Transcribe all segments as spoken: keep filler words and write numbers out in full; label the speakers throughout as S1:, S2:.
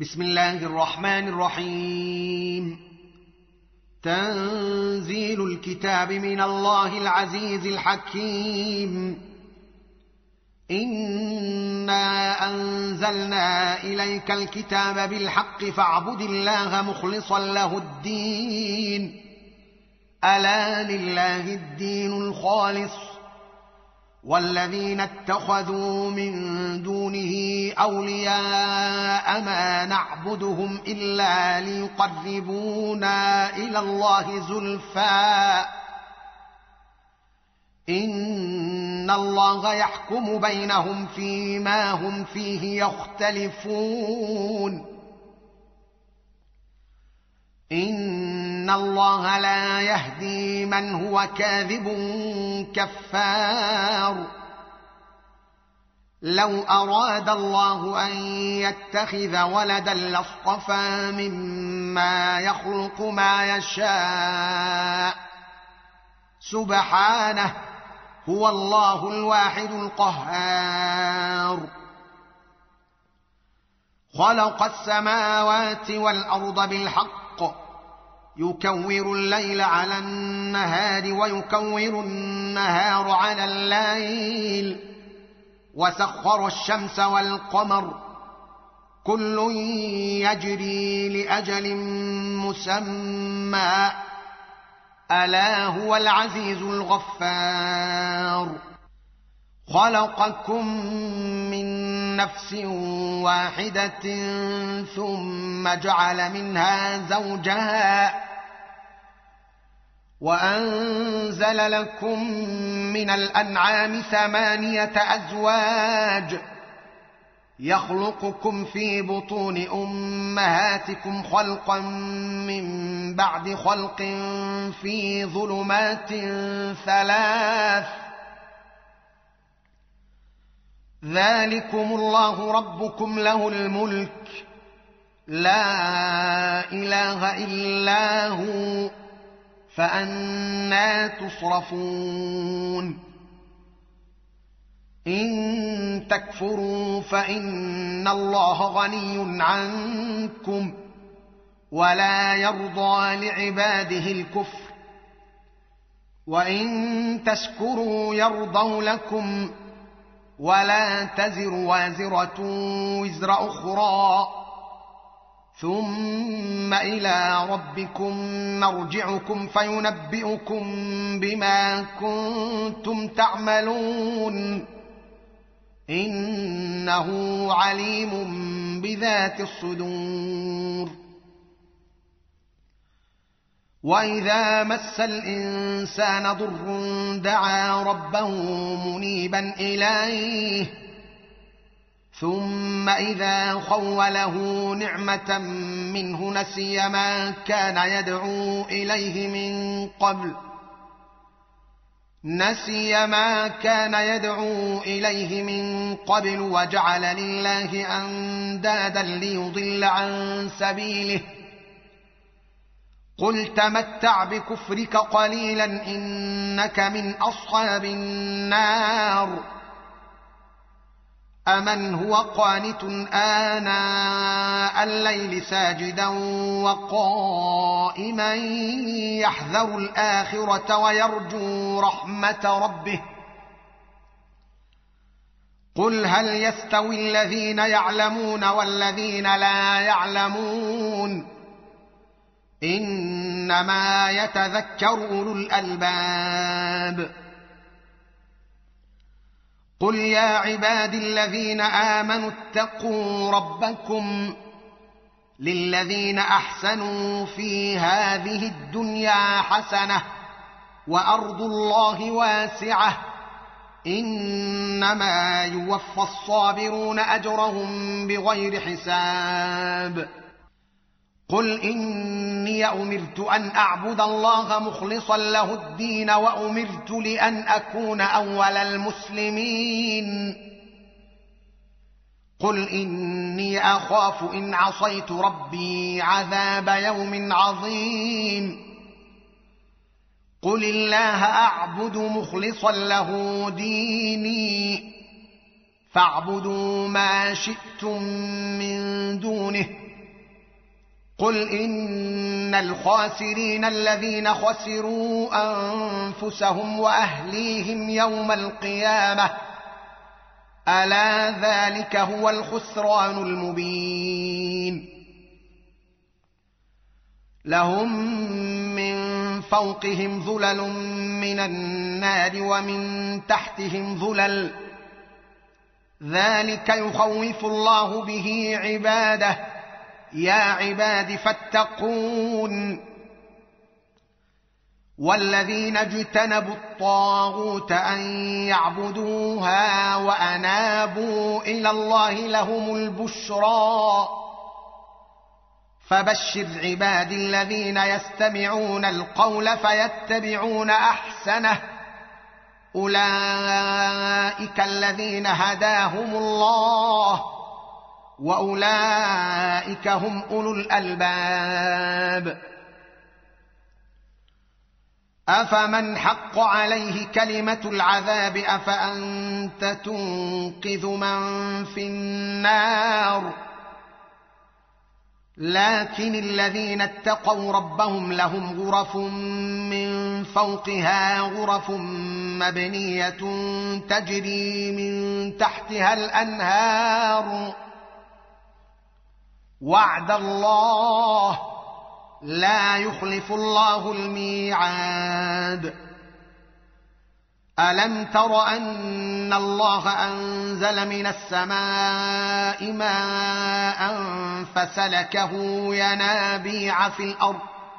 S1: بسم الله الرحمن الرحيم. تنزيل الكتاب من الله العزيز الحكيم. إنا أنزلنا إليك الكتاب بالحق فاعبد الله مخلصا له الدين. ألا لله الدين الخالص والذين اتخذوا من دونه أولياء ما نعبدهم إلا ليقربونا إلى الله زلفى إن الله يحكم بينهم فيما هم فيه يختلفون. إن الله لا يهدي من هو كاذب كفار. لو أراد الله أن يتخذ ولدا لاصطفى مما يخلق ما يشاء سبحانه هو الله الواحد القهار. خلق السماوات والأرض بالحق يكور الليل على النهار ويكور النهار على الليل وسخر الشمس والقمر كل يجري لأجل مسمى ألا هو العزيز الغفار. خلقكم من نفس واحدة ثم جعل منها زوجها وأنزل لكم من الأنعام ثمانية أزواج يخلقكم في بطون أمهاتكم خلقا من بعد خلق في ظلمات ثلاث ذلكم الله ربكم له الملك لا إله إلا هو فأنى تصرفون. إن تكفروا فإن الله غني عنكم ولا يرضى لعباده الكفر وإن تشكروا يرضوا لكم ولا تزر وازرة وزر أخرى ثم إلى ربكم مرجعكم فينبئكم بما كنتم تعملون إنه عليم بذات الصدور. وإذا مس الإنسان ضر دعا ربه منيبا إليه ثم إذا خوله نعمة منه نسي ما كان يدعو إليه من قبل نسي ما كان يدعو إليه من قبل وجعل لله أندادا ليضل عن سبيله. قل تمتع بكفرك قليلا إنك من أصحاب النار. أمن هو قانت آناء الليل ساجدا وقائما يحذر الآخرة ويرجو رحمة ربه قل هل يستوي الذين يعلمون والذين لا يعلمون إنما يتذكر أولو الألباب. قل يا عبادي الذين آمنوا اتقوا ربكم للذين أحسنوا في هذه الدنيا حسنة وأرض الله واسعة إنما يوفى الصابرون أجرهم بغير حساب. قل إني أمرت أن أعبد الله مخلصا له الدين وأمرت لأن أكون أول المسلمين. قل إني أخاف إن عصيت ربي عذاب يوم عظيم. قل الله أعبد مخلصا له ديني فاعبدوا ما شئتم من دونه قل إن الخاسرين الذين خسروا أنفسهم وأهليهم يوم القيامة ألا ذلك هو الخسران المبين لهم من فوقهم ظلل من النار ومن تحتهم ظلل ذلك يخوف الله به عباده يا عباد فاتقون والذين اجتنبوا الطاغوت أن يعبدوها وأنابوا إلى الله لهم البشرى فبشر عبادي الذين يستمعون القول فيتبعون أحسنه أولئك الذين هداهم الله وأولئك هم أولو الألباب أفمن حق عليه كلمة العذاب أفأنت تنقذ من في النار لكن الذين اتقوا ربهم لهم غرف من فوقها غرف مبنية تجري من تحتها الأنهار وعد الله لا يخلف الله الميعاد ألم تر أن الله أنزل من السماء ماء فسلكه ينابيع في الأرض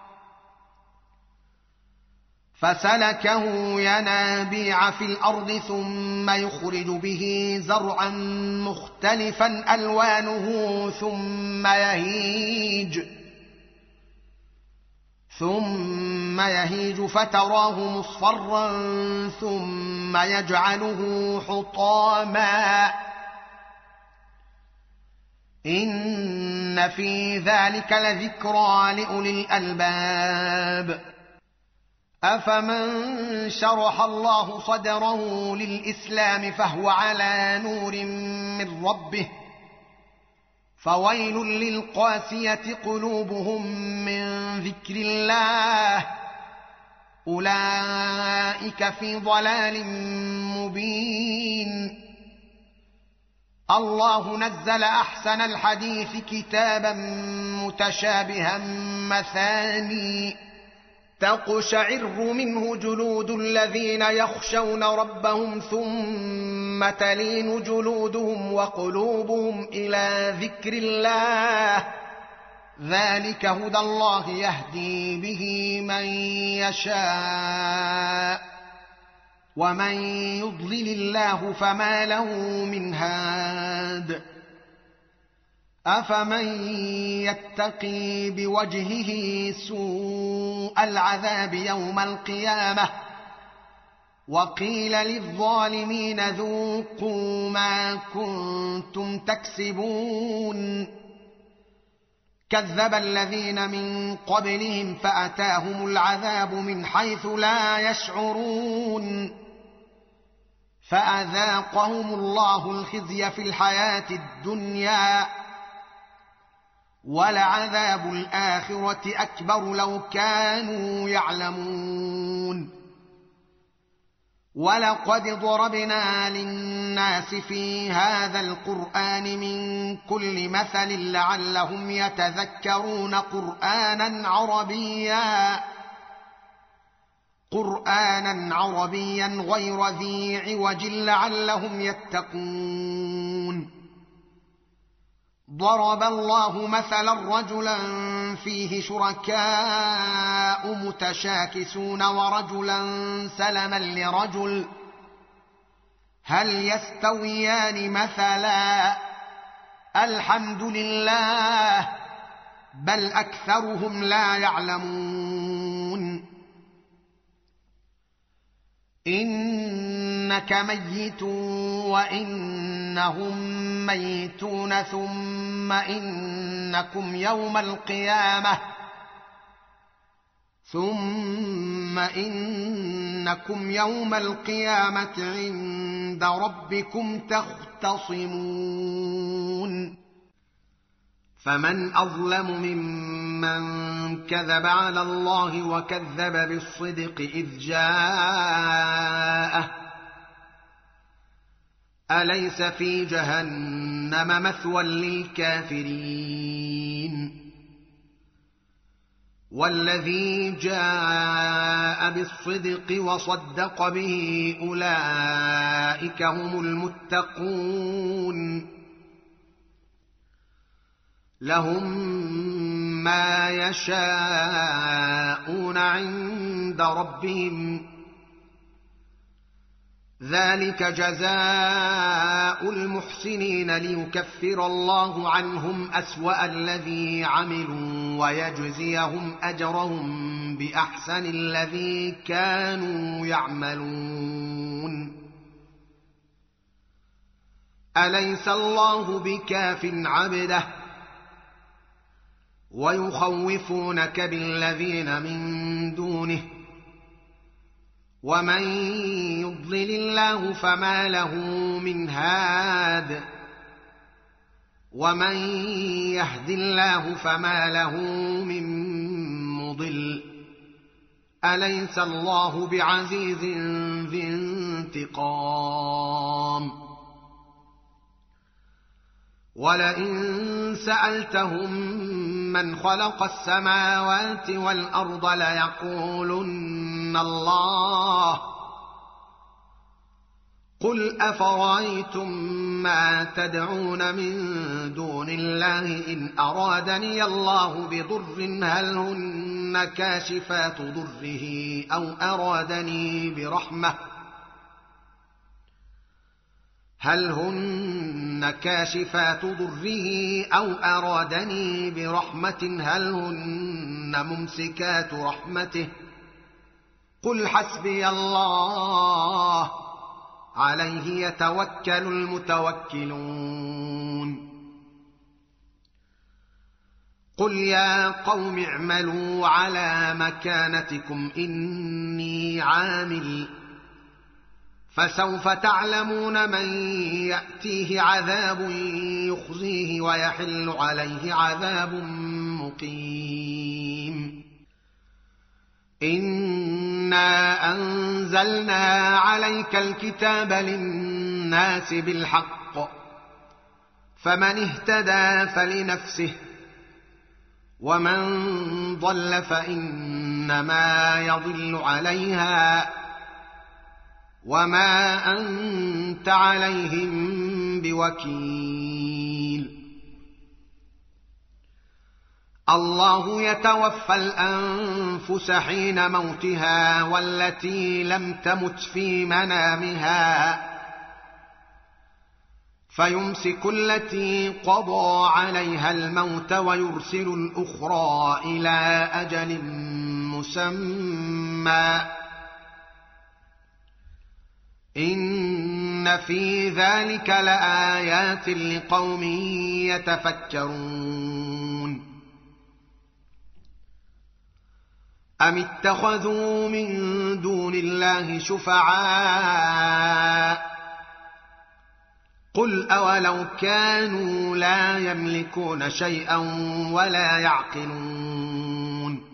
S1: فسلكه ينابيع في الأرض ثم يخرج به زرعا مختلفا ألوانه ثم يهيج ثم يهيج فتراه مصفرا ثم يجعله حطاما إن في ذلك لذكرى لأولي الألباب أفمن شرح الله صدره للإسلام فهو على نور من ربه فويل للقاسية قلوبهم من ذكر الله أولئك في ضلال مبين الله نزل أحسن الحديث كتابا متشابها مثاني تقشعر منه جلود الذين يخشون ربهم ثم تلين جلودهم وقلوبهم إلى ذكر الله ذلك هدى الله يهدي به من يشاء ومن يضلل الله فما له من هاد أفمن يتقي بوجهه سوء العذاب يوم القيامة وقيل للظالمين ذوقوا ما كنتم تكسبون كذب الذين من قبلهم فأتاهم العذاب من حيث لا يشعرون فأذاقهم الله الخزي في الحياة الدنيا ولعذاب الآخرة أكبر لو كانوا يعلمون ولقد ضربنا للناس في هذا القرآن من كل مثل لعلهم يتذكرون قرآنا عربيا قرآنا عربيا غير ذي عوج لعلهم يتقون ضرب الله مثلا رجلا فيه شركاء متشاكسون ورجلا سلما لرجل هل يستويان مثلا الحمد لله بل أكثرهم لا يعلمون إنك ميت وإنهم ميتون ثم إنكم يوم القيامة ثم إنكم يوم القيامة عند ربكم تختصمون فمن أظلم ممن من كذب على الله وكذب بالصدق إذ جاءه أليس في جهنم مثوى للكافرين والذي جاء بالصدق وصدق به أولئك هم المتقون لهم ما يشاءون عند ربهم ذلك جزاء المحسنين ليكفر الله عنهم أسوأ الذي عملوا ويجزيهم أجرهم بأحسن الذي كانوا يعملون أليس الله بكاف عبده ويخوفونك بالذين من دونه ومن يضلل الله فما له من هاد ومن يهد الله فما له من مضل أليس الله بعزيز ذي انتقام ولئن سألتهم من خلق السماوات والأرض ليقولن الله قل أفرأيتم ما تدعون من دون الله إن أرادني الله بضر هل هن كاشفات ضره أو أرادني برحمة هل هن كاشفات ضره أو أرادني برحمة هل هن ممسكات رحمته قل حسبي الله عليه يتوكل المتوكلون قل يا قوم اعملوا على مكانتكم إني عامل فسوف تعلمون من يأتيه عذاب يخزيه ويحل عليه عذاب مقيم إنا أنزلنا عليك الكتاب للناس بالحق فمن اهتدى فلنفسه ومن ضل فإنما يضل عليها وما أنت عليهم بوكيل الله يتوفى الأنفس حين موتها والتي لم تمت في منامها فيمسك التي قضى عليها الموت ويرسل الأخرى إلى أجل مسمى إن في ذلك لآيات لقوم يتفكرون أم اتخذوا من دون الله شفعاء قل أولو كانوا لا يملكون شيئا ولا يعقلون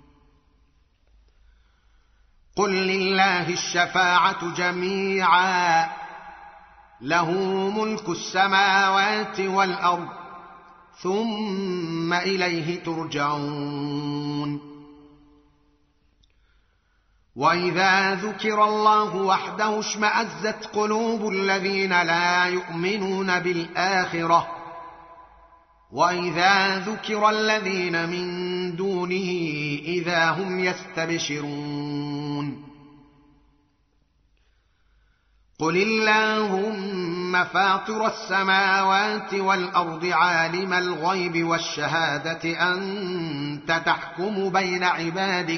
S1: قل لله الشفاعة جميعا له ملك السماوات والأرض ثم إليه ترجعون وإذا ذكر الله وحده اشمأزت قلوب الذين لا يؤمنون بالآخرة وإذا ذكر الذين من دونه إذا هم يستبشرون قل اللهم فاطر السماوات والأرض عالم الغيب والشهادة أنت تحكم بين عبادك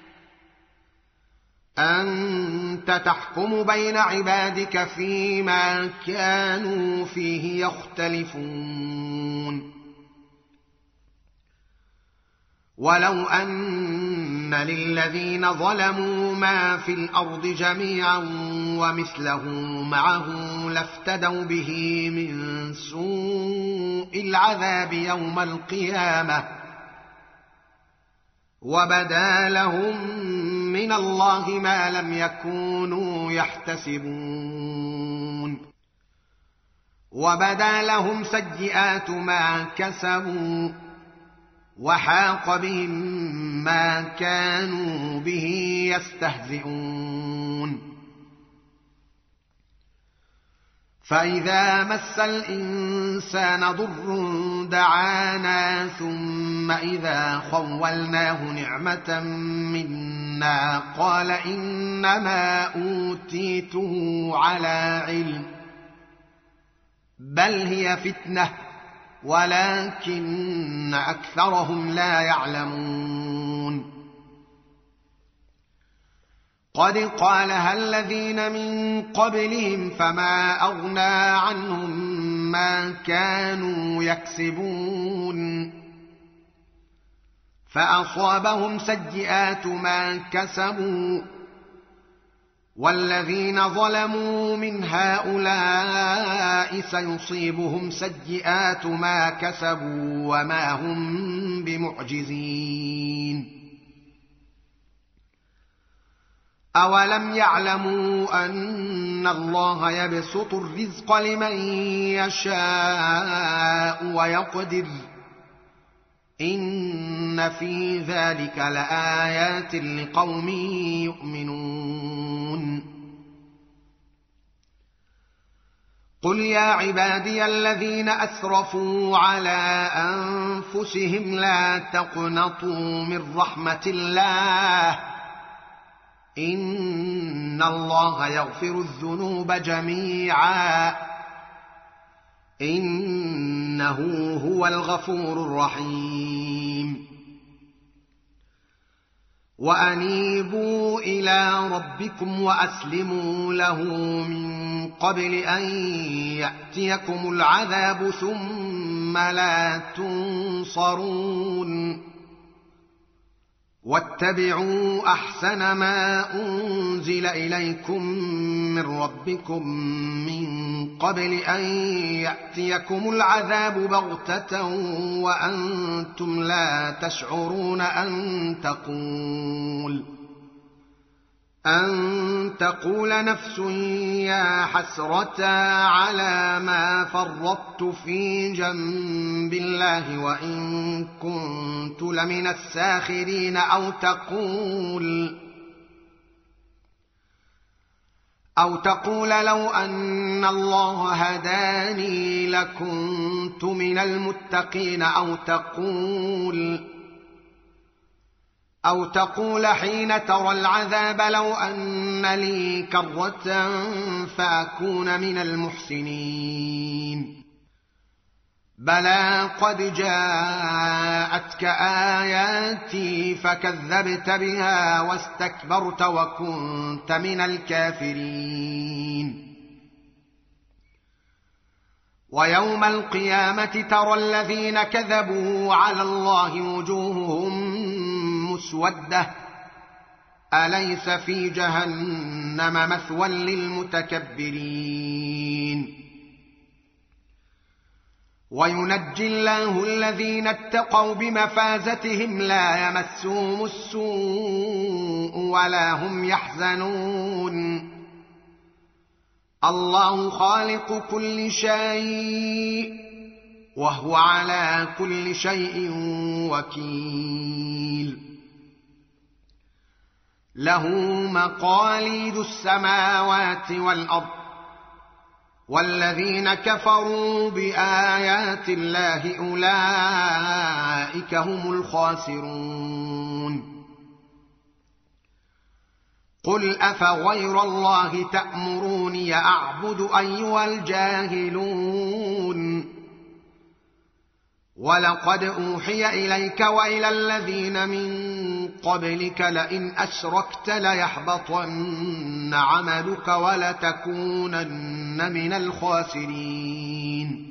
S1: أنت تحكم بين عبادك فيما كانوا فيه يختلفون ولو أن للذين ظلموا ما في الأرض جميعا ومثله معه لافتدوا به من سوء العذاب يوم القيامة وبدا لهم من الله ما لم يكونوا يحتسبون وبدا لهم سيئات ما كسبوا وحاق بهم ما كانوا به يستهزئون فإذا مس الإنسان ضر دعانا ثم إذا خولناه نعمة منا قال إنما أوتيته على علم بل هي فتنة ولكن أكثرهم لا يعلمون قد قالها الذين من قبلهم فما أغنى عنهم ما كانوا يكسبون فأصابهم سيئات ما كسبوا والذين ظلموا من هؤلاء سيصيبهم سيئات ما كسبوا وما هم بمعجزين أولم يعلموا أن الله يبسط الرزق لمن يشاء ويقدر إن في ذلك لآيات لقوم يؤمنون قل يا عبادي الذين أسرفوا على أنفسهم لا تقنطوا من رحمة الله إن الله يغفر الذنوب جميعا إنه هو الغفور الرحيم وأنيبوا إلى ربكم وأسلموا له من قبل أن يأتيكم العذاب ثم لا تنصرون واتبعوا أحسن ما أنزل إليكم من ربكم من قبل أن يأتيكم العذاب بغتة وأنتم لا تشعرون أن تقول أن تقول نفس يا حسرة على ما فرطت في جنب الله وإن كنت لمن الساخرين أو تقول أو تقول لو أن الله هداني لكنت من المتقين أو تقول أو تقول حين ترى العذاب لو أن لي كرة فأكون من المحسنين بلى قد جاءتك آياتي فكذبت بها واستكبرت وكنت من الكافرين ويوم القيامة ترى الذين كذبوا على الله وجوههم مسودة أليس في جهنم مثوى للمتكبرين وينجي الله الذين اتقوا بمفازتهم لا يمسهم السوء ولا هم يحزنون الله خالق كل شيء وهو على كل شيء وكيل له مقاليد السماوات والأرض والذين كفروا بآيات الله أولئك هم الخاسرون قل أفغير الله تأمروني أعبد أيها الجاهلون ولقد أوحي إليك وإلى الذين من قبلك لئن أشركت ليحبطن عملك ولتكونن من الخاسرين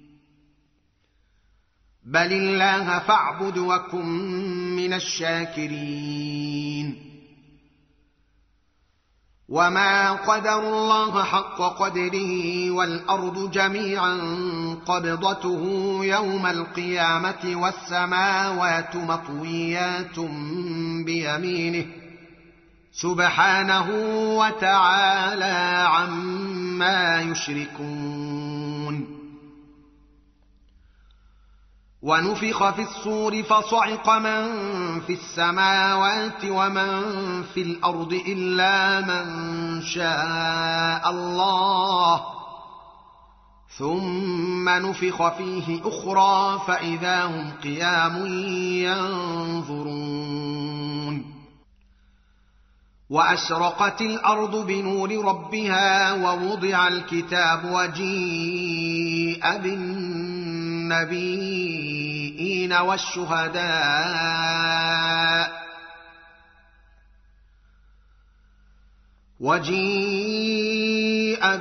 S1: بل الله فاعبد وكن من الشاكرين وما قدروا الله حق قدره والأرض جميعا قبضته يوم القيامة والسماوات مطويات بيمينه سبحانه وتعالى عما يشركون. ونفخ في الصور فصعق من في السماوات ومن في الأرض إلا من شاء الله ثم نفخ فيه أخرى فإذا هم قيام ينظرون. وأشرقت الأرض بنور ربها ووضع الكتاب وجيء بالنبيين والشهداء وجيء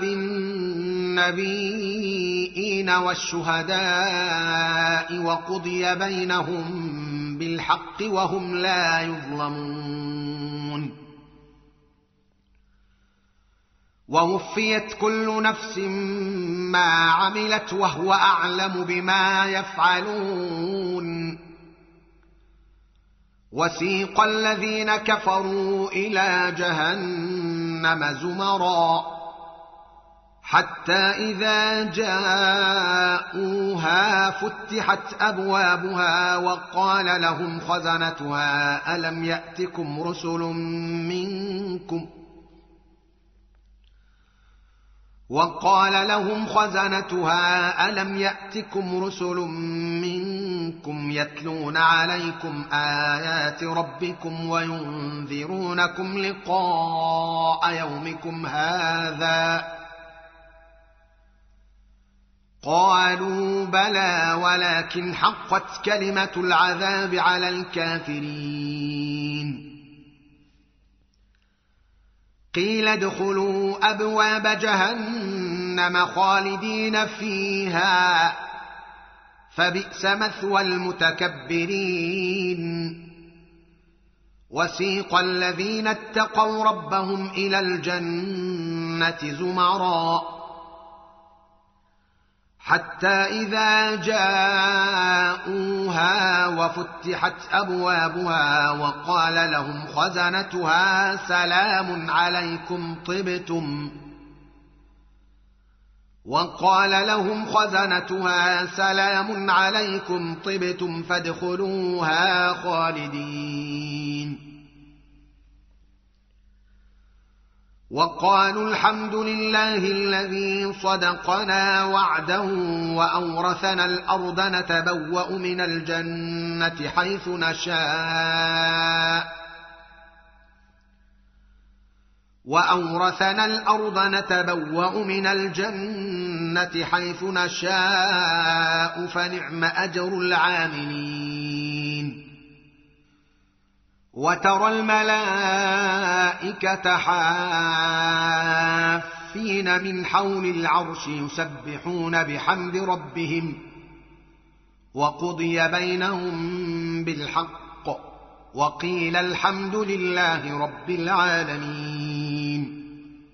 S1: بالنبيين والشهداء وقضي بينهم بالحق وهم لا يظلمون. ووفيت كل نفس ما عملت وهو أعلم بما يفعلون. وسيق الذين كفروا إلى جهنم زمرا حتى إذا جاءوها فتحت أبوابها وقال لهم خزنتها ألم يأتكم رسل منكم وقال لهم خزنتها ألم يأتكم رسل منكم يتلون عليكم آيات ربكم وينذرونكم لقاء يومكم هذا قالوا بلى ولكن حقت كلمة العذاب على الكافرين. قيل ادخلوا أبواب جهنم خالدين فيها فبئس مثوى المتكبرين. وسيق الذين اتقوا ربهم إلى الجنة زمرا حتى إذا جاءوها وفتحت أبوابها وقال لهم خزنتها سلام عليكم طبتم وقال لهم خزنتها سلام عليكم طبتم فادخلوها خالدين. وقالوا الحمد لله الذي صدقنا وعده وأورثنا الأرض نتبوأ من الجنة حيث نشاء وأورثنا الأرض نتبوأ من الجنة حيث نشاء فنعم أجر العاملين. وترى الملائكة حافين من حول العرش يسبحون بحمد ربهم وقضي بينهم بالحق وقيل الحمد لله رب العالمين.